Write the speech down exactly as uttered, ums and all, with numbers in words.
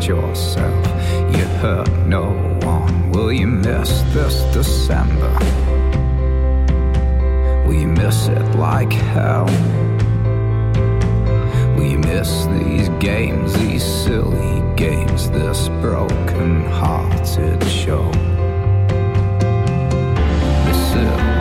yourself. You hurt no one. Will you miss this December? Will you miss it like hell? Will you miss these games, these silly games, this broken-hearted show? This is